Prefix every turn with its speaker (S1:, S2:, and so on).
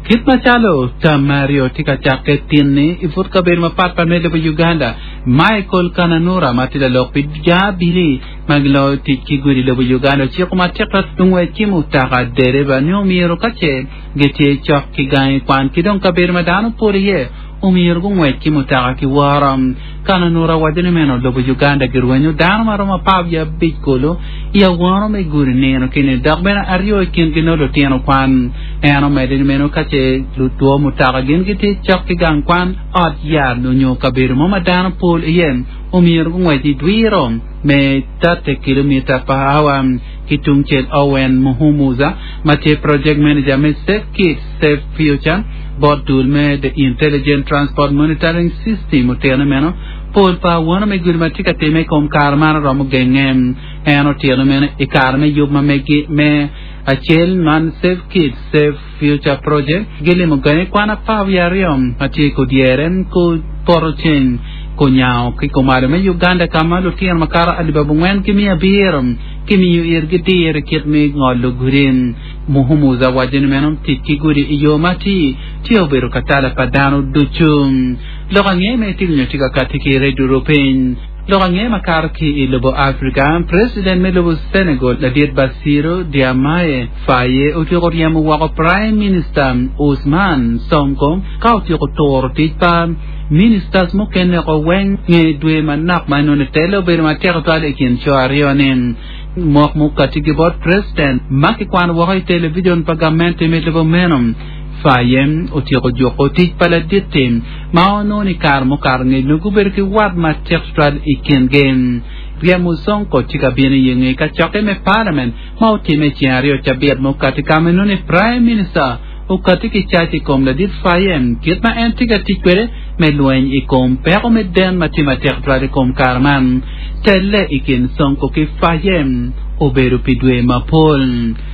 S1: Kitna chalo Tamario tika chaketini ifut kabir mapat pamele pa Uganda Michael Kananura matila lokpid jabili maglo tikiguri lo Uganda chiko matika tungwe chimu taka dereba nyomiro kache gete chok kigai kwan kidong kabir madano puriye umir gungwe chimu taka kiwaram Kananura wadini meno lo Uganda girwenyo dano maroma pavya bikolo ya wano me guri neno kine dagbena ario kino lo tiano kwan eno medini meno kache lutuo mutaka gin gite chok kigang kwan at ya no nyo kabir mo madano pol yen umir gungwe di dwiro me 30 kilometer per hour kitung chet Owen Muhumuza mate project manager me Safe Kids Safe Future botul me the intelligent transport monitoring system utena meno pol pa wana me gulmatika teme kom karmana romo gengem eno tieno meno ikarme yubma me achel man Safe Kids Safe Future project gele mo gane kwana paviarium ati ko dieren ko porochen kunyao kikomare me Uganda kama lutian makara alibabungwen kimi abiram kimi yu irgiti yerkit me ngolo gurin muhumuza wajin menom tikiguri iyomati tio beru katala padano duchum lokange me tilnyo tika katiki red european lokange makarki ilobo Africa president me lobo Senegal Ladir Basiro Diamaye faye utiokoriamu wako prime minister Ousmane Sonko kautio kotor tikpa ministers mo kenne ko wen nge dwe manak manone telo ber ma territoire kin choarionen mok mo katiki bot president makikwan wo hay television pagamente metebo menom fayem otiko joko tik pala ditim maono ni karmo karne nugu ber ki wad ma territoire ikin gen Riamu Sonko tika bini yenge ka choke me parliament mauti me chiario chabiat mo katika menone prime minister ukatiki chati kom la dit fayem kitma antiga tikwere meluen ikom pero medden matematik trade kom karman telle ikin Sonko ki fayem oberu pidwe mapol